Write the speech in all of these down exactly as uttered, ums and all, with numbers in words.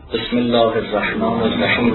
بسم الله الرحمن الرحیم.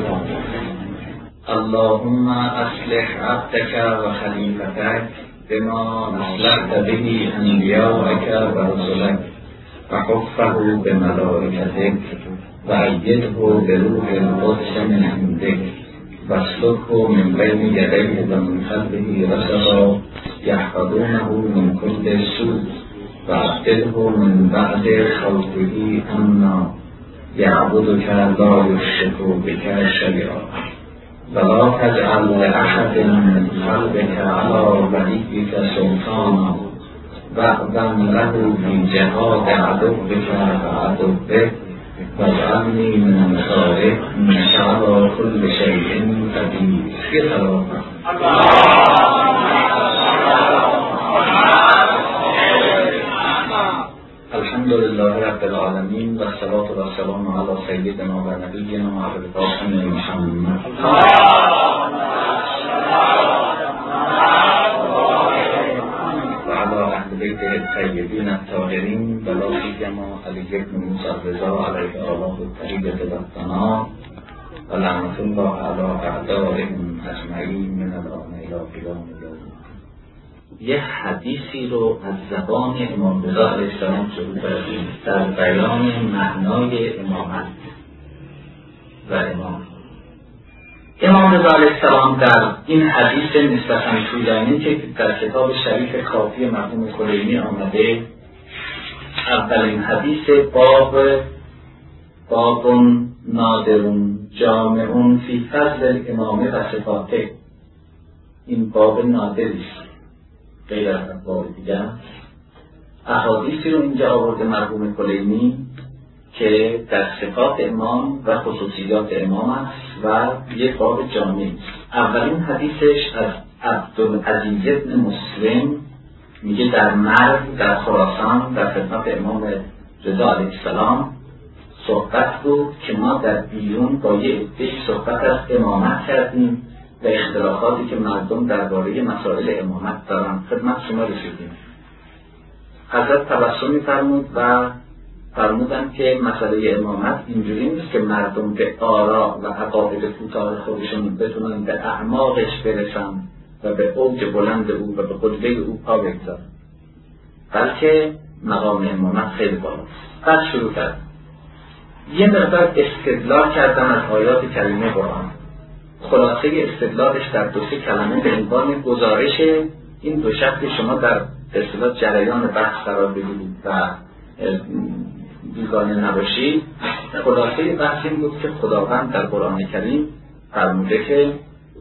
اللهم اصلح عبدك و خلیفتك بما اصلحت به انبیاءك و رسلك و حفه بملائکتك و ایده بروح القدس من عندك و اسلکه من بین یدیه و من خلفه رسلا یحفظونه من کل سوء و ابدله من بعد خوفه امنا یعبدک لا یشرک بک شیئا ولا تجعل لأحد من خلقك على ولیک سلطانا واأذن له في جهاد عدوك وعدوه واجعلني من انصاره انك على كل شيء قدير. في صلوات الحمد لله رب العالمين والصلاة والسلام على سيدنا ونبينا وعلى القاسم محمد وعلى أهل بيته الطيبين الطاهرين ولا سيما علي بن موسى الرضا عليه الله الطيبة والثناء ولعنة الله على أعدائهم أجمعين من الآن إلى قيام اليوم. یه حدیثی رو از زبان امام رضا علیه السلام شروع کردیم در بیان معنای امامت و امام. امام رضا علیه السلام در این حدیث نسبتاً طولانی که در کتاب شریف کافی مرحوم کلینی آمده، اولین حدیث باب باب نادرون جامعون فی فضل امامه و صفاته، این باب نادری است غیر از باب دیگر. احادیثی رو اینجا آورده مرحوم کلینی که در صفات امام و خصوصیات امام است و یک باب جامع است. اولین حدیثش از عبدالعزیز بن مسلم میگه در مرگ در خراسان در خدمت امام رضا علیه السلام صحبت بود که ما در بیرون با یه عده صحبت از امامت کردیم و اختلافاتی که مردم درباره مسائل امامت دارن خدمت شما رسیدیم. حضرت تبسم می‌فرمود و فرمودن که مسئله امامت اینجوری نیست که مردم به آرا و عقاید کوتاه خودشون بتونن به اعماقش برسن و به اوج بلند او و به قدره او پا بگذارن، بلکه مقام امامت خیلی بالاست. بعد شروع کرد یه مقدار استدلال کردن از آیات کریمه قرآن. خلاصه استدلالش در دو سه کلمه به عنوان گزارش این دو شب که شما در اصطلاح جریان بحث قرار بگیرید و بیگانه نباشید. خلاصه بحث این بود که خداوند در قرآن کریم فرموده که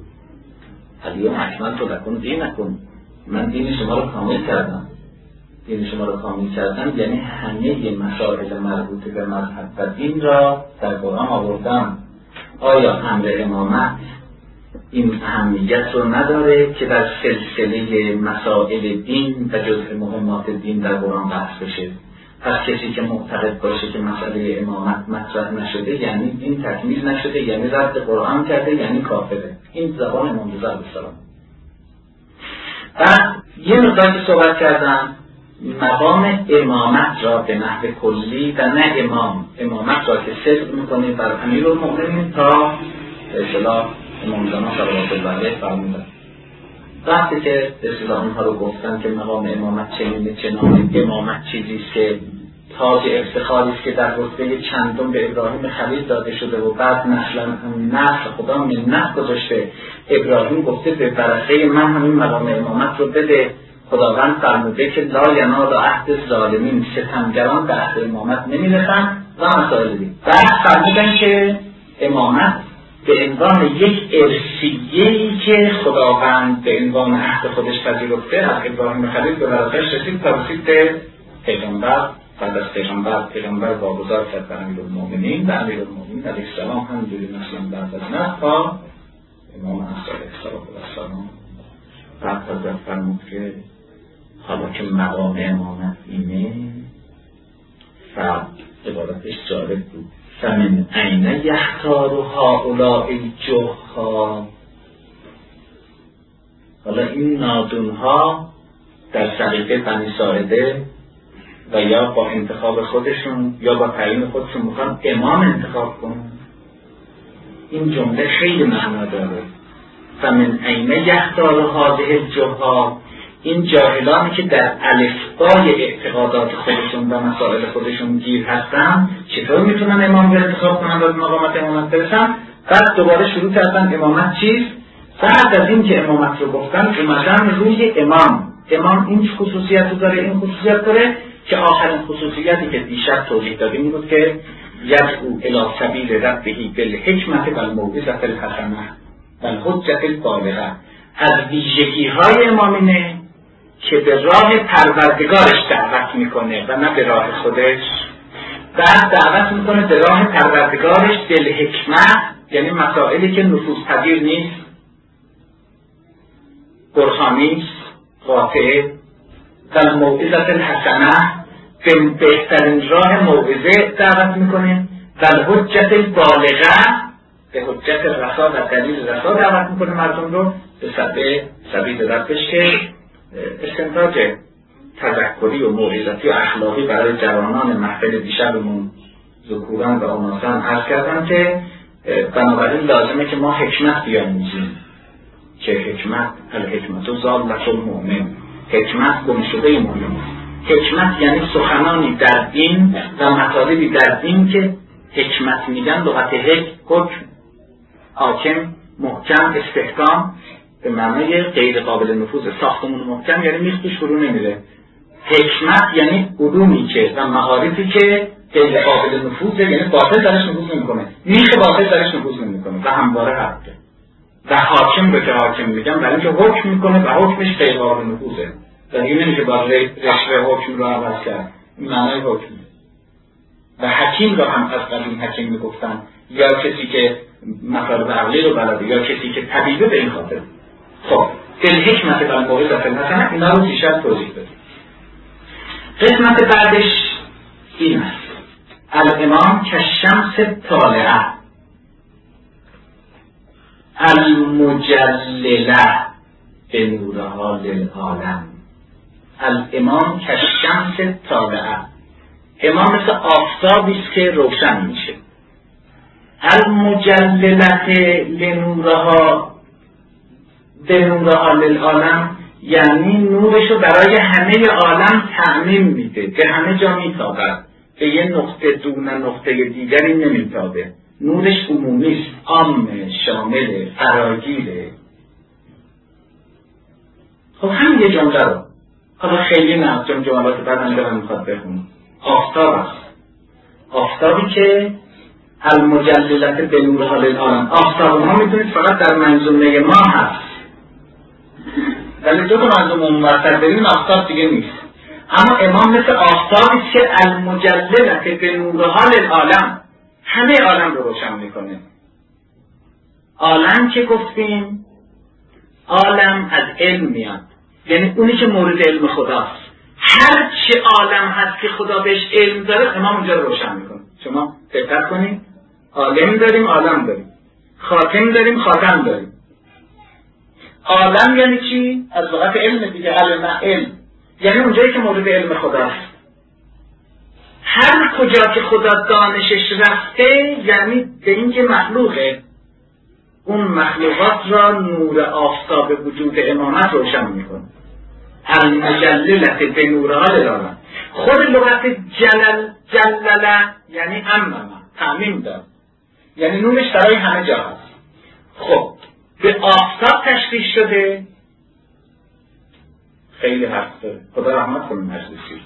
الیوم اکملت لکم دینکم، من دین شما رو کامل کردم. دین شما رو کامل کردم یعنی همه مسائل مربوط به مذهب و دین را در قرآن آوردم. آیا امر امامت این اهمیت رو نداره که در سلسله مسائل دین و جزء مهمات دین در قرآن بحث بشه؟ پس کسی که معتقد باشه که مسئله امامت مطرح نشده یعنی این تکمیل نشده، یعنی رد قرآن کرده، یعنی کافره. این زبان امام رضا علیه السلام. بعد یه مقدار که صحبت کردن مقام امامت را به نحو کلی و نه امام امامت را که صدق میکنه بر امیرالمؤمنین تا اصطلاح امام زمان صلوات الله علیه فرمودن. وقتی که اصطلاح اونها رو گفتن که مقام امامت چنینه چنانه، امامت چیزیست که تاج افتخاری است که در رتبه چندم به ابراهیم خلیل داده شده و بعد نسلا هم نسل خدا منت گذاشته. ابراهیم گفته به ورثه من همین مقام امامت رو بده. خداوند فرموده که لا ینال عهد الظالمین، ستمگران به عهد امامت نمیرسن و مسائل دیگه. بعد فرمودن که امامت به عنوان یک ارثیه‌ای که خداوند به عنوان عهد خودش پذیرفته از ابراهیم خلیل به ورثه‌اش رسید تا رسید به پیغمبر. بعد از پیغمبر پیغمبر واگذار کرد بر امیرالمؤمنین و امیرالمؤمنین علیه السلام همینجوری مثلا بعد از نه تا امام حسن علیه السلام. بعد حضرت فرمود که حالا که مقام امامت اینه و عبارتش جالب بود، فمن این یختار هؤلاء الجهال. حالا این نادونها در سلیقه بنی ساعده و یا با انتخاب خودشون یا با تعیین خودشون میخوان امام انتخاب کنن. این جمله خیلی معنا داره. فمن این یختار هذه الجهال، این جاهلانی که در الفبای اعتقادات خودشون و مسائل خودشون گیر هستن چطور میتونن امام رو انتخاب کنن و به مقامت امامت برسن؟ بعد دوباره شروع کردن امامت چیست؟ بعد از این که امامت رو گفتن اومدن روی امام. امام این خصوصیت رو داره، این خصوصیت داره که آخرین خصوصیتی که دیشب توضیح دادیم بود که یدعو الی سبیل ربه بالحکمت و الموعظة الحسنه و الحجة البالغه. از ویژگی‌های امامینه که به راه پروردگارش دعوت میکنه و نه به راه خودش. بعد دعوت میکنه به راه پروردگارش بالحکمت، یعنی مسائلی که نفوذ پذیر نیست، برهانی، قاطع. و الموعظة الحسنه، به بهترین راه موعظه دعوت میکنه. و الحجة البالغه، به حجت رسا و دلیل رسا دعوت میکنه مردم رو به سبیل سبیل ربش که استنتاج تذکری و موعظتی و اخلاقی برای جوانان محفل دیشبمون ذکوران و اناثان عرض کردم که بنابراین لازمه که ما حکمت بیاموزیم که حکمت الحکمت و ضالة المؤمن، حکمت گمشده مؤمن. حکمت یعنی سخنانی در دین و مطالبی در دین که حکمت میگن لغت حکم، حاکم، محکم، استحکام، به معنای غیر قابل نفوذ. ساختمون محکم یعنی میخ توش فرو نمیره. حکمت یعنی علومی که و معارفی که غیر قابل نفوذه، یعنی باطل درش نفوذ نمیکنه، میخ باطل درش نفوذ نمیکنه و همواره حقه. و حاکم رو که حاکم میگم برای اینکه حکم میکنه و حکمش غیر قابل نفوذه و دیگه نمیشه با رشوه حکم رو عوض کرد. این معنای حکمه. و حکیم رو هم از قدیم حکیم میگفتن، یا کسی که مطالب عقلی رو بلده یا کسی که طبیبه به این خاطر. خب بالحکمت و الموعظة الحسنه اینا رو دیشب توضیح دادیم. قسمت بعدش این است: الامام کالشمس طالعه المجلله بنورها للعالم. الامام کالشمس طالعه، امام مثل آفتابی است که روشن میشه. المجلله لنورها بنورها للعالم یعنی نورشو برای همه عالم تعمیم میده، به همه جا میتابد، به یه نقطه دون نقطه دیگری نمیتابه. نورش عمومی است، عامه، شامل، فراگیره. خب همین یه جمله رو حالا خیلی نه، چون جملات بعدم دارم میخواد بخونم. آفتاب است، آفتابی که المجلله بنورها للعالم. آفتاب ما میتونید فقط در منظومه ما هست، ولی دو تا منظومه اونورتر بریم آفتاب دیگه نیست. اما امام مثل آفتابی که المجلله بنورها للعالم، همه عالم رو روشن میکنه. عالم که گفتیم عالم از علم میاد، یعنی اونی که مورد علم خداست. هر چه عالم هست که خدا بهش علم داره امام اونجا رو روشن میکنه. شما دقت کنید، عالم داریم، عالم داریم، خاتم داریم، خاتم داریم. عالم یعنی چی؟ از لغت علم دیگه، علم علم یعنی اونجایی که مورد علم خداست. هر کجا که خدا دانشش رفته یعنی به این که مخلوقه، اون مخلوقات را نور آفتاب وجود امامت روشن میکنه. المجلله بنورها للعالم. خود لغت جلل جلله یعنی عمم، تعمیم داد، یعنی نورش برای همه جا هست. خب به آفتاب تشبیه شده، خیلی حرف داره. خدا رحمت کنه مجلسی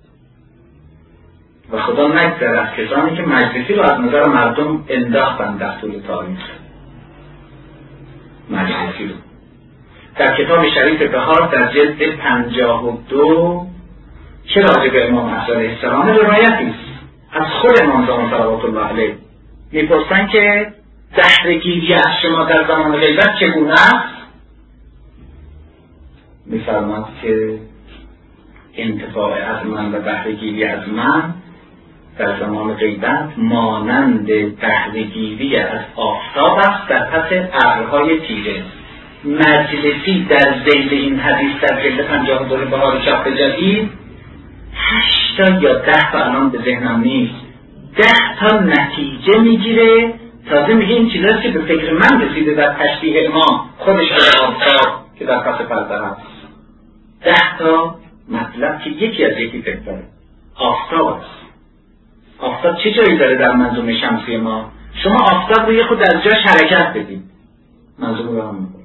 و خدا نگذره از کسانی که مجلسی رو از نظر مردم انداختن در طول تاریخ. مجلسی رو در کتاب شریف بهار در جلد پنجاه و دو که راجع به امام احمد علیه السلام روایتی است از خود امام زمان صلوات الله علیه. میپرسن که بهره‌گیری از شما در زمان غیبت چگونه است؟ میفرماد که انتفاع از من و بهره‌گیری از من در زمان غیبت مانند بهره‌گیری از آفتاب است در پس ابرهای تیره. مجلسی در ذیل این حدیث در جلد پنجاه و دو بهار چاپ جدید هشت تا یا ده تا الان به ذهنم نیست، ده تا نتیجه میگیره. تازه میگه این چیزاست که به فکر من رسیده در تشبیه امام خودش به آفتاب که در پس پرده هست. ده تا مطلب که یکی از یکی فکر داره. آفتاب است. آفتاب چه جایی داره در منظومه شمسی ما؟ شما آفتاب رو یه خود از جاش حرکت بدید، منظومه رو هم میکنید.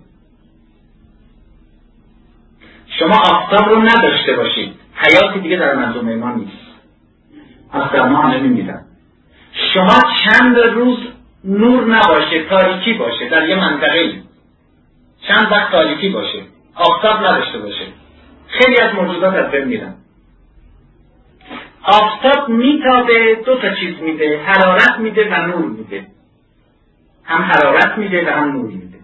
شما آفتاب رو نداشته باشید، حیاتی دیگه در منظومه ما نیست. آفتاب ما همه میمیرن. شما چند روز نور نباشه، تاریکی باشه در یه منطقه، چند وقت تاریکی باشه، آفتاب نداشته باشه، خیلی از موجودات از بین میرن. آفتاب میتابه، دو تا چیز میده، حرارت میده و نور میده. هم حرارت میده و هم نور میده.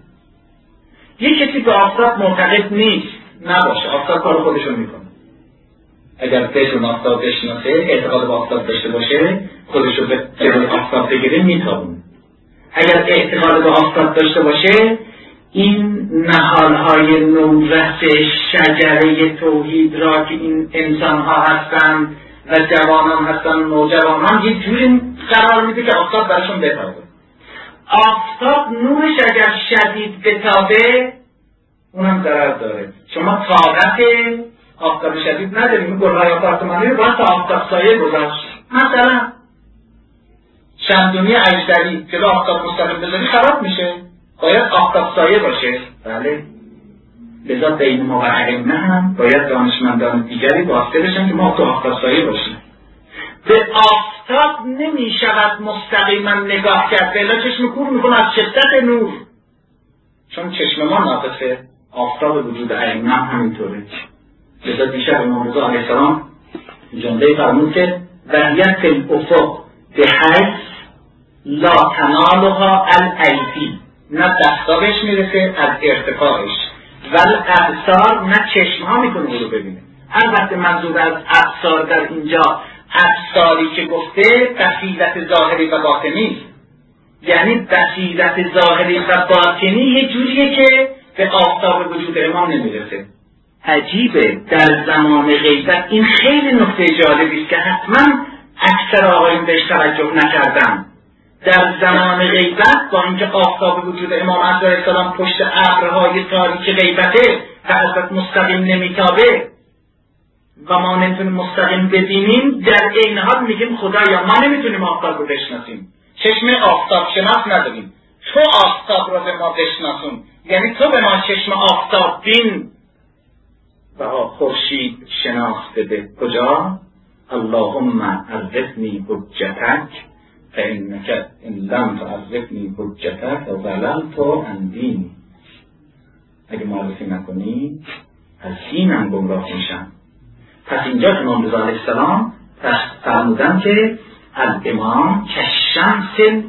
یه کسی به آفتاب معتقد نیست، نباشه، آفتاب کار خودشون میکنه. اگر بدون آفتاب بشناسه، اعتقاد به آفتاب داشته باشه، خودشو به جلوی آفتاب بگیره میتابونه. اگر اعتقاد به آفتاب داشته باشه، این نهالهای نورس شجره توحید را که این انسان ها هستند و جوانان هستند، نوجوانان، یه جوری قرار میده که آفتاب براشون بتابه. آفتاب نورش اگر شدید بتابه اونم ضرر داره. شما طاقت آفتاب شدید نداریم. این گلهای آپارتمانی رو باید تا آفتاب سایه گذاشت. مثلا شمدونی اجدری که به آفتاب مستقیم بذاری خراب میشه، باید آفتاب سایه باشه. بله، لذا بین ما و ائمه هم باید دانشمندان دیگری واسطه بشن که ما تو آفتاب سایه باشیم. به آفتاب نمی شود مستقیما نگاه کرد، بلا چشم کور میکنه از شدت نور، چون چشم ما ناقصه. آفتاب وجود ائمه هم همینطوره. لذا دیشب امام رضا علیه السلام جمله فرمود که وحیت الافق به حیث لا تنالها الایدی، نه دستا بهش میرسه از ارتفاعش، ولی ابصار نه چشم ها میتونه او رو ببینه. البته منظور از ابصار در اینجا ابصاری که گفته بصیرت ظاهری و باطنی، یعنی بصیرت ظاهری و باطنی یه جوریه که به آفتاب وجود امام نمیرسه. عجیبه در زمان غیبت این خیلی نکته جالبی است که حتما اکثر آقایون بهش توجه نکردن. در زمان غیبت با اینکه آفتاب وجود امام علیه السلام پشت ابرهای تاریک غیبته و حضرت مستقیم نمیتابه و ما نمیتونیم مستقیم ببینیم، در این حال میگیم خدایا ما نمیتونیم آفتاب رو بشناسیم، چشم آفتاب شناس نداریم، تو آفتاب رو به ما بشناسون، یعنی تو به ما چشم آفتاب بین و خورشید شناس بده. کجا؟ اللهم عرفنی حجتک فانک ان لم تعرفنی حجتک ضللت عن دینی. اگه معرفی نکنی از دینم گمراه میشم. پس اینجا امام رضا علیه السلام فرمودن که الامام کالشمس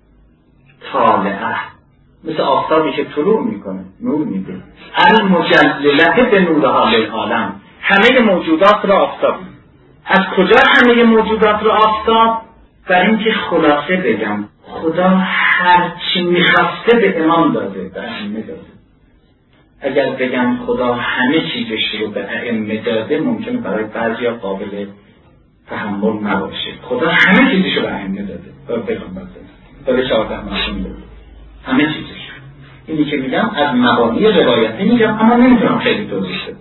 طالعه، مثل آفتابی که طلوع میکنه، نور میده. المجللة به نورها للعالم، همه موجودات را آفتاب. از کجا همه موجودات را آفتاب؟ برای اینکه خلاصه بگم خدا هر چی میخواسته به امام داده، به ائمه داده. اگر بگم خدا همه چیزش رو به ائمه داده ممکنه برای بعضیا قابل تحمل نباشه. خدا همه چیزش رو به ائمه داده، برای پیغمبر داده، برای چهارده معصوم داده، همه چیزش. اینی که میگم از مبانی روایتی میگم، اما نمیتونم خیلی توضیح بدم.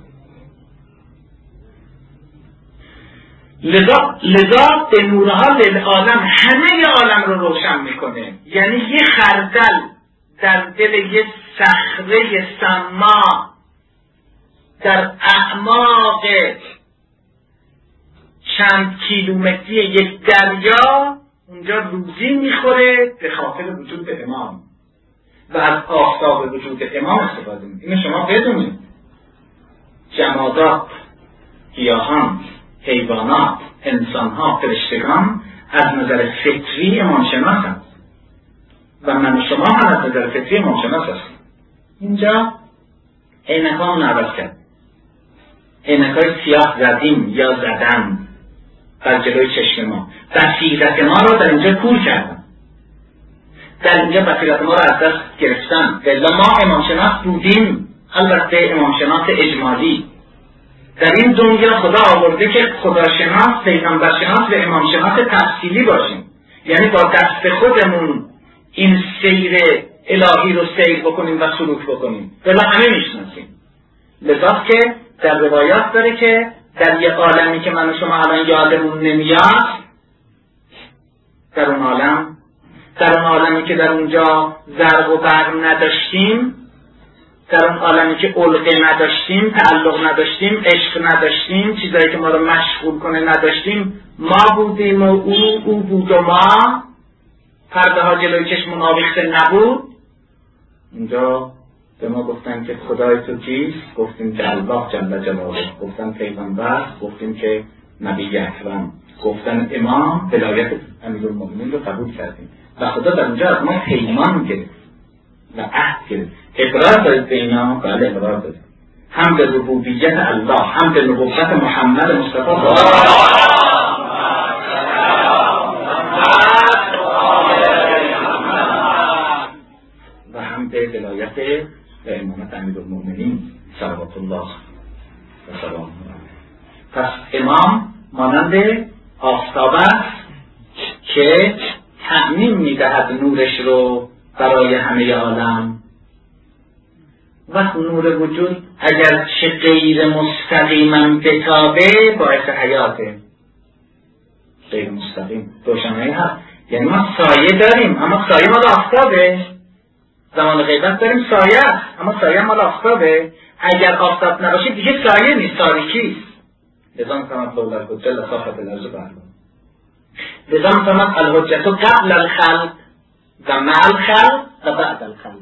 لذا, لذا به نورها للعالم همه عالم رو روشن میکنه. یعنی یه خردل در دل یه صخره سما در اعماق چند کیلومتری یک دریا، اونجا روزی میخوره به خاطر وجود امام و از آفتاب وجود امام استفاده میکنه. اینو شما بدونید. جمادات، گیاهان، حیوانات، انسانها، فرشتگان از نظر فطری امامشناس هست و من و شما هم از نظر فطری امامشناس هستیم. اینجا عینکامون عوض کرد. عینکای سیاه زدیم یا زدن بر جلوی چشم ما. بصیرت ما رو در اینجا کور کردن. در اینجا بصیرت ما رو از دست گرفتن. بلا ما امامشناس بودیم، البته امامشناس اجمالی. در این دنیا خدا آورده که خداشناس، پیغمبرشناس و امامشناس تفصیلی باشیم، یعنی با دست خودمون این سیر الهی رو سیر بکنیم و سلوک بکنیم، ولی همه میشناسیم. لذا که در روایات داره که در یه عالمی که من و شما الان یادمون نمیاد، در اون عالم در اون عالمی که در اونجا زرق و برق نداشتیم، در اون عالمی که علقه نداشتیم، تعلق نداشتیم، عشق نداشتیم، چیزایی که ما رو مشغول کنه نداشتیم، ما بودیم و او او بود و ما، پرده ها جلوی چشمون آویخته نبود. اونجا به ما گفتن که خدای تو کیست؟ گفتیم که الله جل جلاله. گفتن پیغمبر، گفتیم که نبی اکرم. گفتن امام، ولایت امیرالمومنین رو قبول کردیم و خدا در اونجا از ما پیمان گرفت و عهد گرفت. اقرار دارید به اینا؟ بله اقرار دارید. حمد ربوبیت الله، حمد نبوت محمد مصطفی و حمد ولایت و امامت امیرالمومنین صلوات الله و سلامه. پس امام مانند آفتاب است که تأمین میدهد نورش رو برای همه عالم. وقت نور وجود اگر چه غیر مستقیما بتابه باعث حیاته. غیر مستقیم روشنایی هست، یعنی ما سایه داریم اما سایه مال آفتابه. زمان غیبت داریم سایه است اما سایه مال آفتابه. اگر آفتاب نباشه دیگه سایه نیست، تاریکی است. لذا می‌فرماید لولا الحجة لصافت الارض بعدهم. لذا می‌فرماید الحجة قبل الخلق و مع الخلق و بعد الخلق.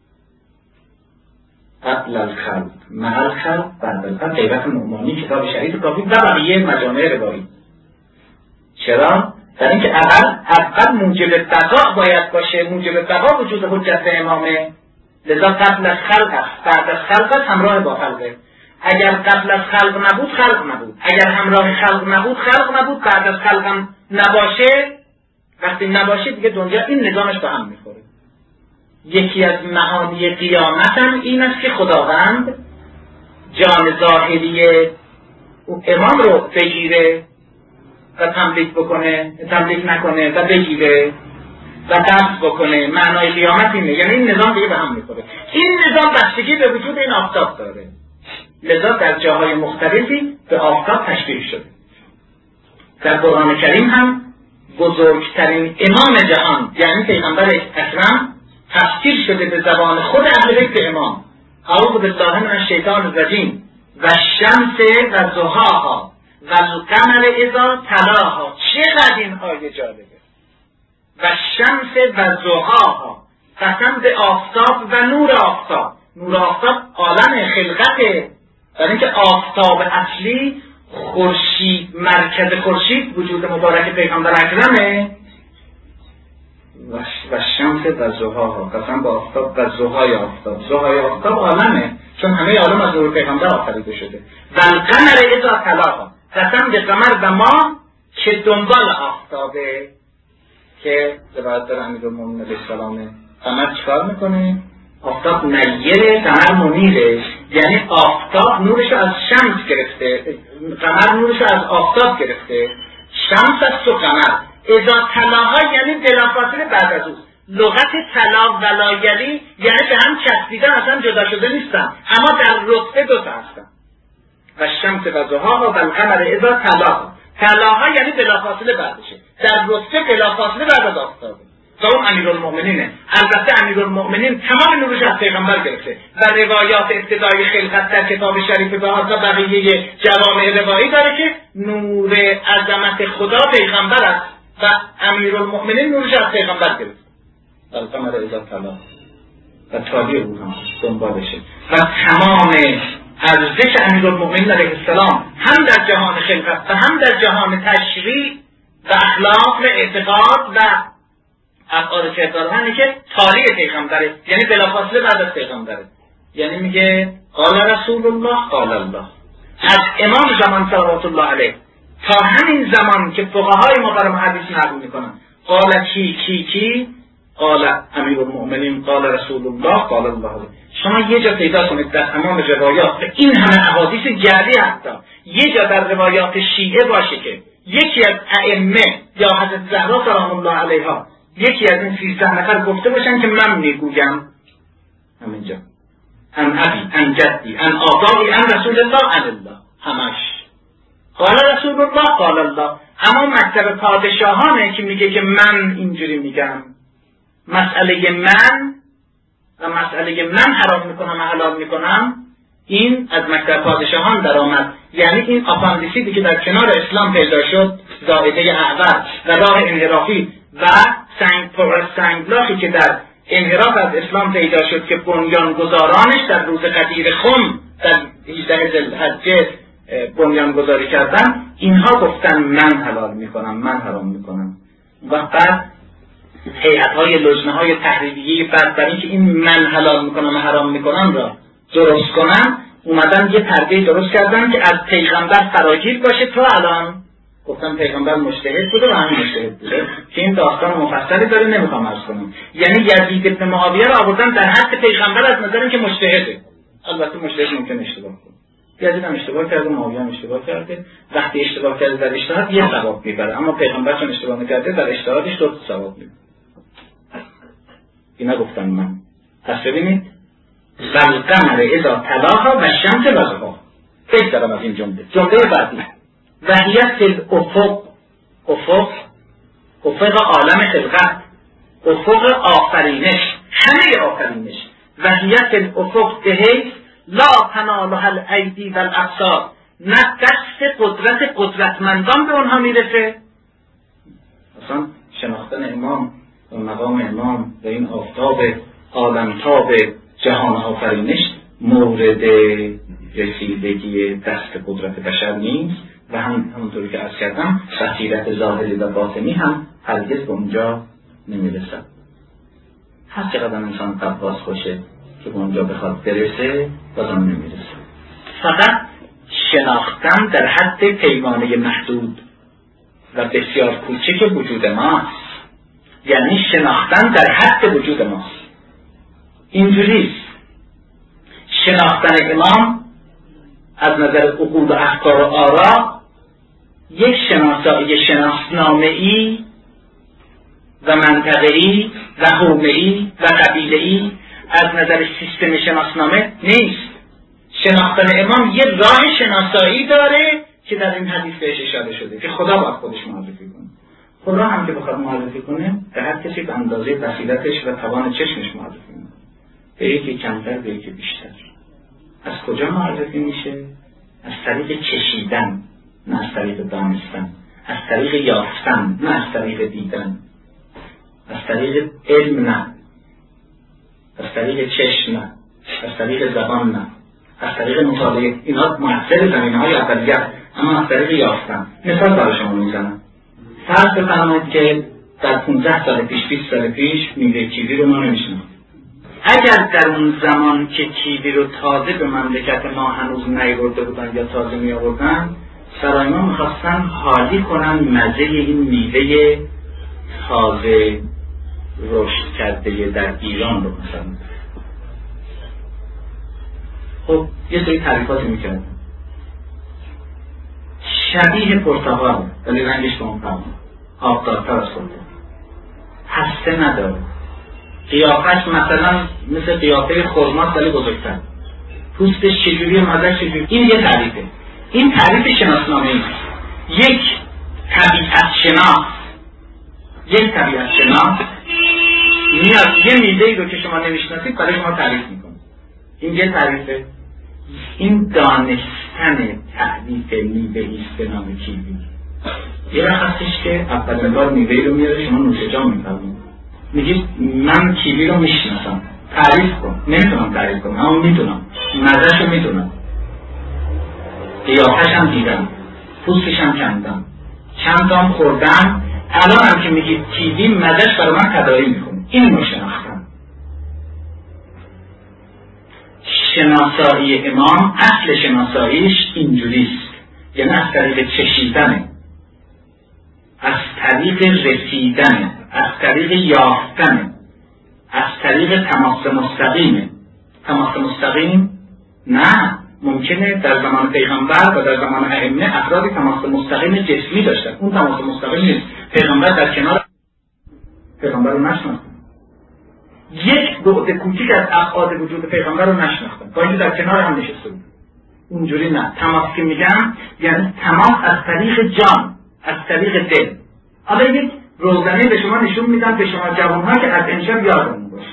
قبل الخلق مع الخلق بعد الخلق. غیبت نعمانی کتاب شریف کافی و بقیه مجامع روایی. چرا؟ در اینکه اول اول موجب بقا باید باشه، موجب بقا وجود حجت امامه. لذا قبل از خلق است، بعد از خلق است، همراه با خلقه. اگر قبل از خلق نبود خلق نبود، اگر همراه خلق نبود خلق نبود، بعد از خلق هم نباشه، وقتی نباشه دیگه دنیا این نظامش به هم میخوره. یکی از معانی قیامت هم این است که خداوند جان ظاهری امام رو بگیره و تملیک بکنه، تملیک نکنه و بگیره و دست بکنه. معنای قیامت اینه، یعنی این نظام دیگه به هم میخوره. این نظام بستگی به وجود این آفتاب داره. لذا در جاهای مختلفی به آفتاب تشبیه شده. در قرآن کریم هم بزرگترین امام جهان یعنی پیغمبر اکرم تفسیر شده به زبان خود اهل بیت امام. اعوذ بالله من الشیطان الرجیم. و الشمس و ضحاها و القمر اذا تلاها. چقدر این آیه جالبه. و الشمس و ضحاها، قسم به آفتاب و نور آفتاب. نور آفتاب عالم خلقته، در اینکه آفتاب اصلی خورشید، مرکز خورشید وجود مبارک پیغمبر اکرمه. و شمس و ضحاها، قسم به آفتاب و ضحای آفتاب. ضحای آفتاب عالمه، چون همه عالم از نور پیغمبر آفریده شده. و القمر اذا تلاها، قسم به قمر و ماه که دنبال آفتابه. که روایت داره امیرالمومنین علیه السلام، قمر چیکار میکنه؟ آفتاب نیره، قمر منیره. یعنی آفتاب نورش از شمس گرفته، قمر نورش از آفتاب گرفته. شمس است و قمر. اذا تلاها یعنی بلافاصله بعد از او. لغت تلا ولایلی یعنی به هم چسبیدن، اصلا جدا شده نیستن، اما در رتبه دو تا هستن. و شمس و ضحاها و القمر اذا تلاها. تلاها یعنی بلافاصله بعدشه، در رتبه بلافاصله بعد از آفتابه. تا اون امیرالمومنینه. البته امیرالمومنین تمام نورش از پیغمبر گرفته و روایات ابتدای خلقت در کتاب شریف بهار و بقیه جوامع روایی داره که نور عظمت خدا پیغمبر است و امیرالمومنین نورش از پیغمبر گرفته. القمر اذا تلاها و تالی او هم دنبالشه. و تمام ارزش امیرالمومنین علیه السلام هم در جهان خلقت و هم در جهان تشریع و اخلاق و اعتقاد و افعال کردارهانی که تالی پیغمبره، یعنی بلافاصله بعد از پیغمبره. یعنی میگه قال رسول الله قال الله. از امام زمان صلوات الله علیه تا همین زمان که فقهای ما برای حدیث نقل میکنن، قال کی کی کی قال امیرالمومنین قال رسول الله قال الله. شما یه جا پیدا کنید در تمام روایات این همه احادیث جعلی، حتی یه جا در روایات شیعه باشه که یکی از ائمه یا حضرت زهرا سلام الله علیها یکی از این سیزده نفر گفته باشن که من میگویم همینجا ان ابی ان جدی ان آبایی ان رسول الله ان الله، همش قال رسول الله قال الله. اما مکتب پادشاهانه که میگه که من اینجوری میگم، مسئله من و مسئله من حرام میکنم و حلال میکنم، این از مکتب پادشاهان در آمد. یعنی این آپاندیسیدی که در کنار اسلام پیدا شد، زائده اعور و راه انحرافی و سنگ پر سنگلاخی که در انحراف از اسلام پیدا شد که بنیانگذارانش در روز قدیر خم در هجده ذوالحجه بنیانگذاری کردن، اینها گفتن من حلال میکنم من حرام میکنم. و بعد هیئت‌های لجنه‌های تحریریه بعد برای اینکه این من حلال میکنم و حرام میکنم را درست کنن، اومدن یه پرده درست کردن که از پیغمبر فراگیر باشه. تا الان گفتم پیغمبر مجتهد بوده و همین مجتهد بوده که این داستان مفصلی داره، نمیخوام عرض کنم. یعنی یزید بن معاویه را آوردن در حد پیغمبر از نظر اینکه مجتهده. البته مجتهد ممکن اشتباه کنه، یزید هم اشتباه کرده، معاویه هم اشتباه کرده. وقتی اشتباه کرده در اجتهاد یه ثواب میبره، اما پیغمبر چون اشتباه نکرده در اجتهادش دو ثواب میبره. اینا گفتن من. پس ببینید والقمر اذا تلاها و الشمس وضحاها. بگذرم از این جمله. جمله بعدی وحیت الافق، افق افق عالم خلقت، افق آفرینش، همه آفرینش. وحیت الافق بحیث لا تنالها الایدی و الابصار، نه دست قدرت قدرتمندان به اونها میرسه. اصلا شناختن امام و مقام امام و این آفتاب عالمتاب جهان آفرینش مورد رسیدگی دست قدرت بشر نیست و هم همونطوری که عرض کردم بصیرت ظاهری و باطنی هم هرگز به اونجا نمیرسد. هر چقدر انسان قواس باشه که به اونجا بخواد برسه بازم نمیرسه. فقط شناختن در حد پیمانه محدود و بسیار کوچک وجود ماست. یعنی شناختن در حد وجود ماست. اینجوریست. شناختن امام از نظر عقول و افکار و آرا یک شناسایی شناسنامه‌ای و منطقه‌ای و حومه‌ای و قبیله‌ای از نظر سیستم شناسنامه نیست. شناختن امام یک راه شناسایی داره که در این حدیث بهش اشاره شده که خدا باید خودش معرفی کنه. خدا هم که بخواد معرفی کنه به هر کسی به اندازه بصیرتش و توان چشمش معرفی کنه، به یکی کمتر به یکی بیشتر. از کجا معرفی میشه؟ از طریق چشیدن نه از طریق دانستن، از طریق یافتن نه از طریق دیدن، از طریق علم نه، از طریق چشم نه، از طریق زبان نه، از طریق مطالعه. اینا مؤثر زمینه‌های اولیه، اما از طریق یافتن. مثال برای شما میزنم. فرض بفرمایید که در پانزده سال پیش بیست سال پیش میوه کیوی رو ما نمیشناختیم. اگر در اون زمان که کیوی رو تازه به مملکت ما هنوز نیاورده بودن یا تازه می آوردن، سرای ما میخواستن حالی کنن مزه این میوه تازه رشد کرده در ایران رو مثلا. خب یه سری تعریفاتی میکردن شبیه پرتقال ولی رنگش به اون فرق، آبدارتر از پرتقال، هسته نداره، قیافش مثلا مثل قیافه خرماست ولی بزرگتر، پوستش چجوری، مزهش چجوری. این یه تعریفه. این تعریف شناسنامه ای. یک طبیعت شناس یک طبیعت شناس میاد یه میوه‌ای رو که شما نمیشناسید برای شما تعریف میکنه. این یه تعریفه. این دانستن تعریف میوه‌ای است به نام کیوی. یه وقت هستش که اولین بار میوه‌ای رو میاره شما نوش جان میفرمایید، میگید من کیوی رو میشناسم، تعریف کن. نمیتونم تعریف کنم اما میدونم، مزه‌ش رو میدونم، قیافش هم دیدم، پوستش هم کندم، چند تام خوردم. الان هم که میگید کیوی مزه‌ش برای من تداعی میکنه. این رو شناختم. شناسایی امام اصل شناساییش اینجوریست، یعنی از طریق چشیدنه، از طریق رسیدنه، از طریق یافتنه، از طریق تماس مستقیمه. تماس مستقیم؟ نه. ممکنه در زمان پیغمبر و در زمان ائمه افرادی تماس مستقیم جسمی داشتن، اون تماس مستقیم نیست. پیغمبر در کنار پیغمبر رو نشناختن، یک بعد کوچیک از ابعاد وجود پیغمبر رو نشناختن، با اینکه در کنار هم نشسته بود. اونجوری نه. تماس که میگم یعنی تماس از طریق جان، از طریق دل. حالا یک روزنه به شما نشون میدم، به شما جوانها که از امشب یادمون باشه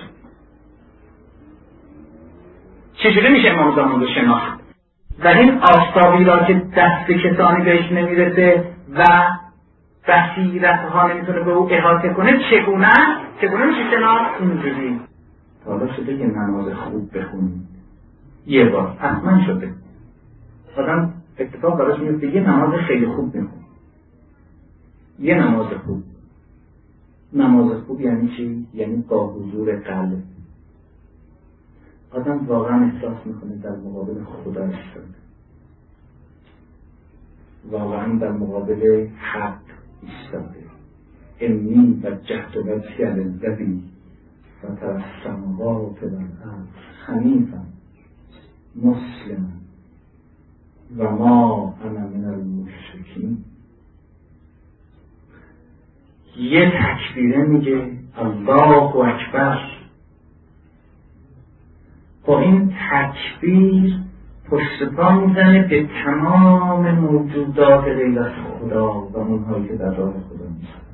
چجوری میشه امام زمان رو شناخت. و این آفتابی را که دست کسانی بهش نمیرسه و بصیرت ها نمیتونه به او احاطه کنه، چگونه چگونه میشه شناخت؟ اونجوری. حالا شده که نماز خوب بخونید یه بار، حتما شده آدم اتفاق براش میفته یه نماز خیلی خوب میخونه. یه نماز خوب. نماز خوب یعنی چی؟ یعنی با حضور قلب. آدم واقعا احساس میکنه در مقابل خدا ایستاده، واقعا در مقابل حق ایستاده. انی وجهت وجهی للذی فطر السماوات والارض حنیفا مسلما و ما انا من المشرکین. یه تکبیره میگه الله اکبر. با این تکبیر پشت پا میزنه به تمام موجودات غیر از خدا و اونهایی که در راه خدا میشن.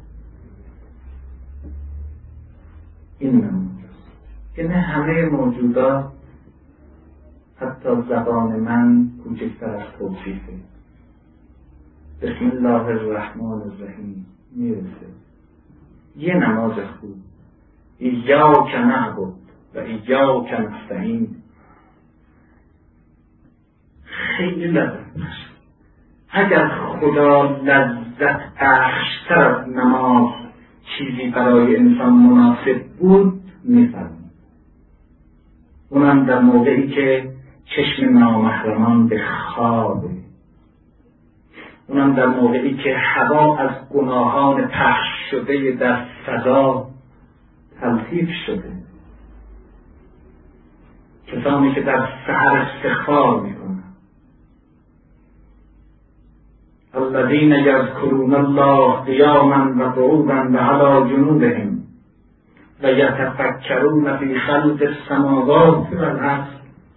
این نماز که نه همه موجودات، حتی زبان من کوچکتر از توصیفه. بسم الله الرحمن الرحیم میرسه. یه نماز خوب. ایاک نعبد و ایاک نستعین خیلی لذت بخش. اگر خدا لذت بخشتر از نماز چیزی برای انسان مناسب بود میفرمود. اونم در موقعی که چشم نامحرمان به خوابه، اونم در موقعی که هوا از گناهان پخش شده در فضا تلطیف شده. کسانی که در سحر استغفار میکنن، الذین یذکرون الله قیاما و قعودا و علی جنوبهم و یتفکرون فی خلق السماوات والارض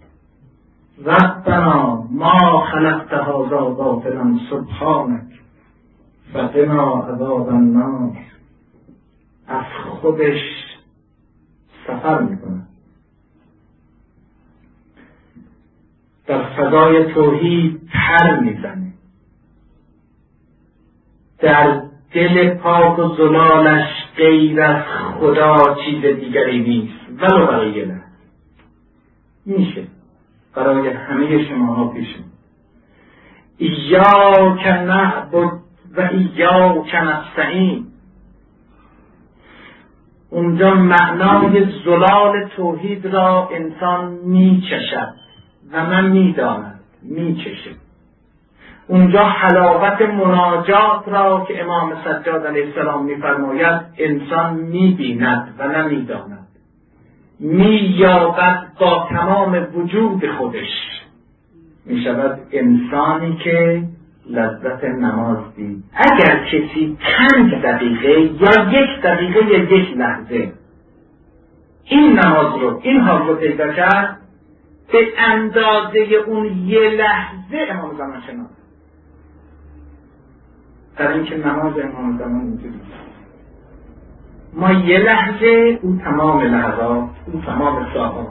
ربنا ما خلقت هذا باطلا سبحانک فقنا عذاب النار. از خودش سفر میکنه، در فضای توحید پر میزنه، در دل پاک و زلالش غیر از خدا چیز دیگری نیست. ولو برای یه لحظه میشه برای همه شماها پیش ایاک نعبد و ایاک نستعین. اونجا معنای زلال توحید را انسان میچشد و من میداند میچشه. اونجا حلاوت مناجات را که امام سجاد علیه السلام میفرماید انسان میبیند و نمیداند، مییابد با تمام وجود خودش. میشود انسانی که لذت نماز دید. اگر کسی پنج دقیقه یا یک دقیقه یا یک لحظه این نماز رو این حال رو پیدا کرد، به اندازه اون یه لحظه امام زمان شناخت. در اینکه نماز امام زمان اینجوری ما یه لحظه، او تمام لحظات، او تمام ساعات.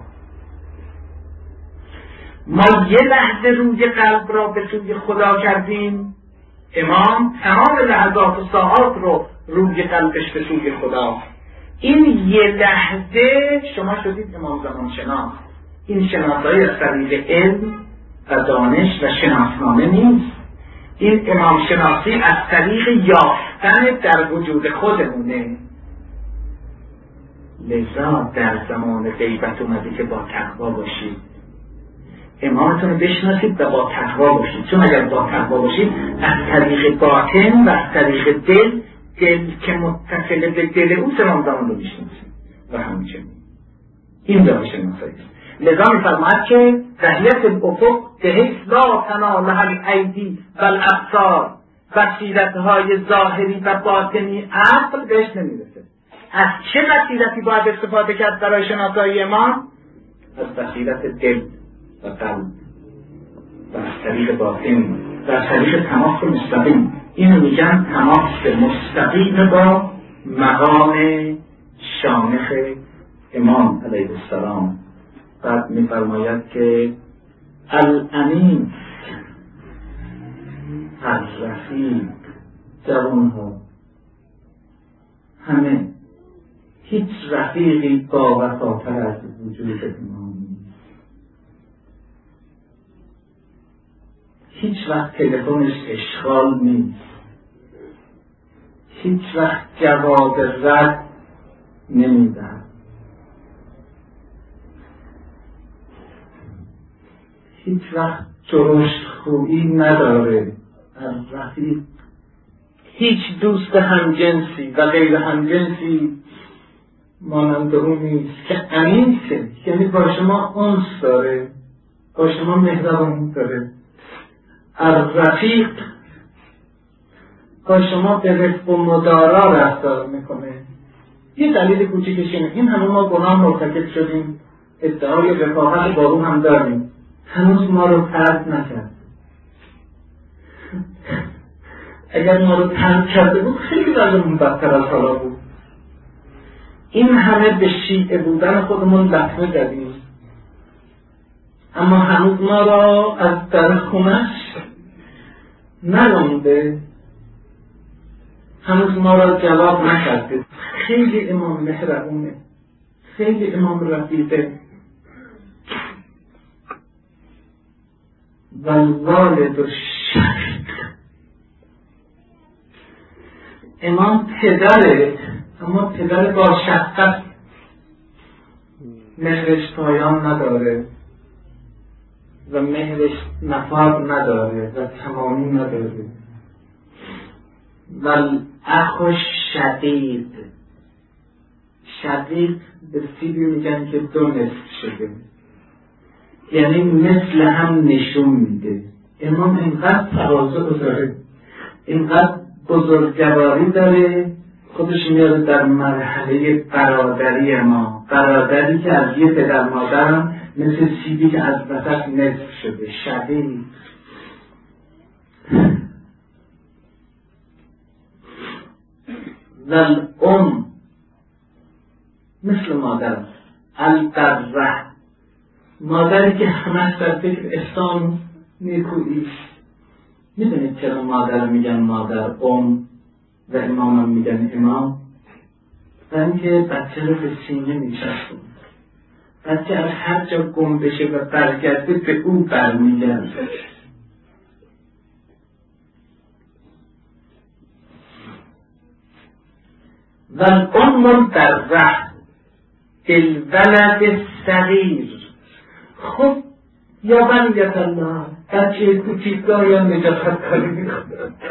ما یه لحظه روی قلب را به سوی خدا کردیم، امام تمام لحظات و ساعات رو روی قلبش به سوی خدا. این یه لحظه شما شدید امام زمان شناس. این شناسایی از طریق علم و دانش و شناسنامه نیست. این امام شناسی از طریق یافتن در وجود خودمونه. لذا در زمان غیبت اومده که با تقوا باشید، امامتون رو بشناسید و با تقوا باشید. چون اگر با تقوا باشید از طریق باطن و از طریق دل، دل که متصل به دل او امام زمان رو میشناسید و همچنین. این داره شناسایی است. لذا میفرماید که تحیت الافق بحیث لا تنالها الایدی و الابصار، بصیرت‌های ظاهری و باطنی عقل بهش نمیرسه. از چه بصیرتی باید استفاده کرد برای شناسایی ما؟ از بصیرت دل و قلب و از طریق باطن و از طریق تماس مستقیم. اینو میگن تماس مستقیم با مقام شامخ امام علیه السلام. بعد میفرماید که الامین الرفیق، جوانها همه، هیچ رفیقی با وفاتر از وجود امام نیست. هیچ وقت تلفنش اشغال نیست، هیچ وقت جواب رد نمیدهد، هیچ وقت درشت خویی نداره. الرفیق هیچ دوست همجنسی و غیر همجنسی مانند اون نیست که امینه، یعنی با شما انس داره، با شما مهربانی داره. الرفیق با شما به رفق و مدارا رفتار میکنه. یه دلیل کوچیکش اینه، این همه ما گناه مرتکب شدیم، ادعای رفاقت با او هم داریم، هنوز ما رو ترک نکرد. اگر ما رو ترک کرده بود خیلی وضعمون بدتر از حالا بود. این همه به شیعه بودن خودمون لطمه زدیم، اما هنوز ما را از در خونش نرانده، هنوز ما را جواب نکرده. خیلی امام مهربونه، خیلی امام رفیقه. والوالد الشفیق، امام پدره، اما پدر با شفقت، مهرش پایان نداره و مهرش نفاد نداره و تمامی نداره. والاخ شقیق، شقیق به سیبی میگن که دو نصف شده، یعنی مثل هم نشون میده. امام اینقدر تواضع داره، اینقدر بزرگواری داره، خودش میاره در مرحله برادری ما، برادری که از یه پدر مادرم مثل سیبی که از وسط نصف شده. شقیق والام مثل مادر است. البره، مادری که همه در فکر احسان نیکویی است. میدونید چرا مادر میگن مادر، ام و امام هم میگن امام؟ و اینکه بچه رو به سینه میچسبون، بچه از هر جا گم بشه و برگرده به او برمیگرده. و الام در ره الولد صغیر. خب یا بنیت الله، بچه کوچیک گاهی هم نجاست کاری میکنه،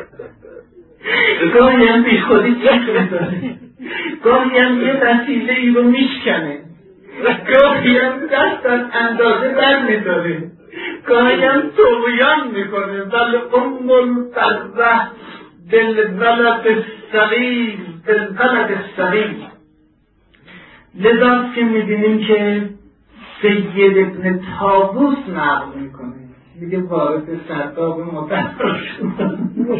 گاهی هم بی خودی چک میکنه، گاهی هم یه وسیله ای رو میشکنه، گاهی هم دست از اندازه بر میداره، گاهی هم طغیان میکنه. ولی ام البره بالولد الصغیر، بالولد الصغیر. لذا که میبینیم که سید ابن طاووس نقل میکنه، میگه وارد سرداب مطهر شد.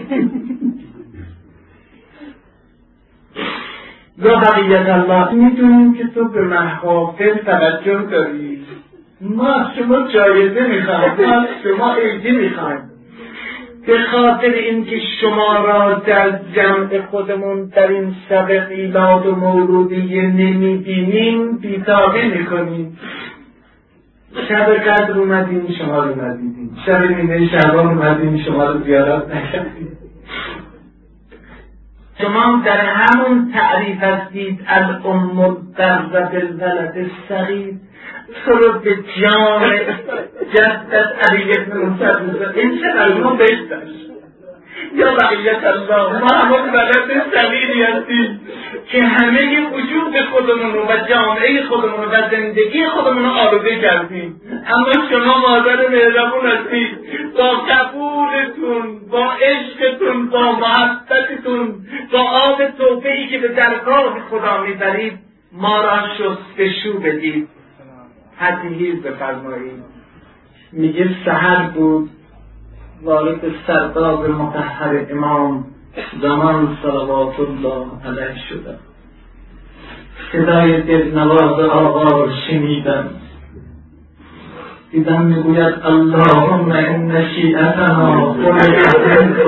یا بقیت الله، میدونیم که تو به محافل توجه داری، ما از شما جایزه میخوایم، ما از شما ایدی میخوایم، به خاطر اینکه شما را در جمع خودمون در این شب میلاد و مولودیه نمیبینیم، بیتابی میکنیم. شب قدر اومدیم شما رو ندیدیم، شب نیمه شعبان اومدیم شما رو زیارت نکردیم. شما در همون تعریف هستید الام البره بالولد الصغیر، تو رو به جان جدت علی ابن موسی، این چقدر ما بهتر یا بقیت الله، ما همون بلد صغیری هستیم که همه وجود خودمون رو و جامعه خودمون رو و زندگی خودمون رو آلوده کردیم. اما شما مادر مهربون هستید، با قبولتون، با عشقتون، با محبتتون، با آب توبه‌ای که به درگاه خدا میبرید ما را شستشو بدید. تطهیر بفرمایید. میگه سحر بود، وارد سرداب مطهر امام زمان صلوات الله علیه شده. صدای دلنواز آقا را شنیدم، دیدم میگوید اللهم ان شیعتنا خلقت من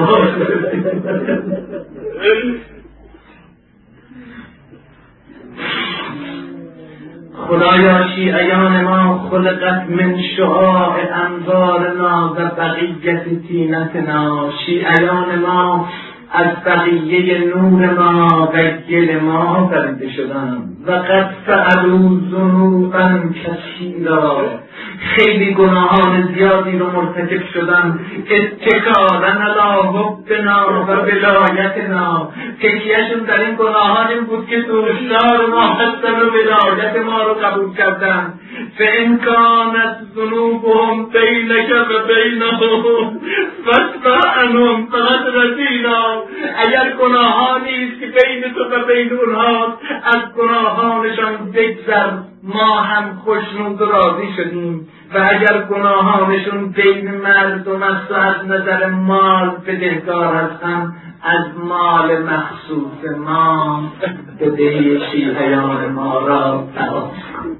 خدایا شیعیان ما خلقت من شعاع انوارنا و بقیت طینتنا، شیعیان ما از بقیه نور ما و گل ما آفریده شدند. و قد فعلوا ذنوبا کثیرا، خیلی گناهان زیادی رو مرتکب شدن. اتکالا علی حبنا و ولایتنا، تکیهشون در این گناهان این بود که دوستدار ما هستن و ولایت ما رو قبول کردن. فإن كانت ذنوبهم بینک و بینهم فاصفح عنهم فقد رضینا، اگر گناهانی است که بین تو و بین اونها از گناهانشان بگذر ما هم خوشنود و راضی شدیم، و اگر گناهانشون بین مردم است و از نظر مال بدهکار هستن از مال مخصوص ما بدهی شیعیان ما را تمام کن.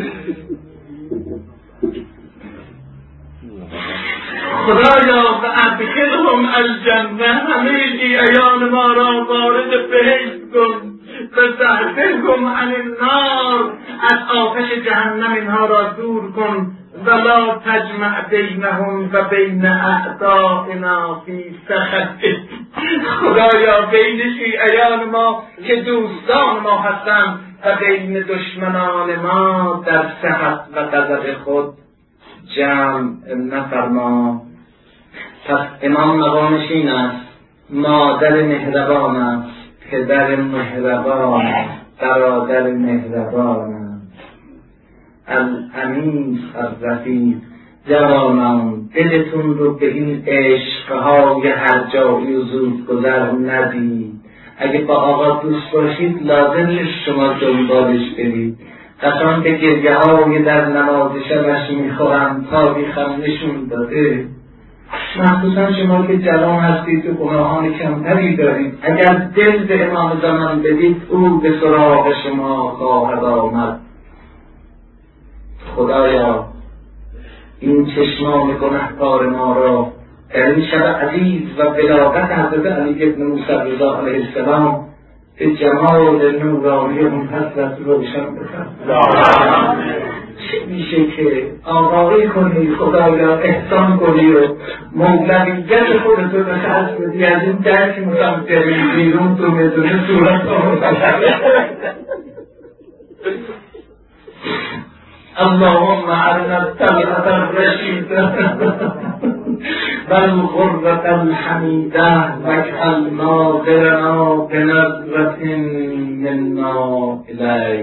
خدایا و ادخلهم الجنه، همه شیعیان ما را وارد بهشت کن. و زحزحهم عن النار، از آتش جهنم اینها را دور کن. ولا تجمع بینهم و بین اعدائنا فی سخطک، خدایا بین شیعیان ما که دوستان ما هستند و بین دشمنان ما در سخط و غضب خود جمع نفرما. پس امام مقامش این است، مادر مهربان است، پدر مهربان است، برادر مهربان است، الامین الرفیق. جوانان دلتون رو به این عشقهای هر جایی و زود گذر ندید. اگه با آقا دوست باشید لازم نیست شما دنبالش برید. قسم به گریه های در نماز شبش میخورم، تاریخم نشون داده، مخصوصا شما که جوان هستید و گناهان کمتری دارید، اگر دل به امام زمان بدید او به سراغ شما خواهد آمد. خدایا این چشمان گنهکار ما را در این شب عزیز و بلاغت حضرت علی ابن موسی رضا علیه السلام به جمال نورانی منحصرت روشن بکن. چه میشه که آقایی کنی خدایا، احسان کنی و مولویت خودتو به خرج بدی، از این درک میکنم بریم بیرون تو میدونه صورت اللهم ارنا الطلعة الرشيدة والغرة الحميدة واجعل ناظرنا بنظرة منا إليك.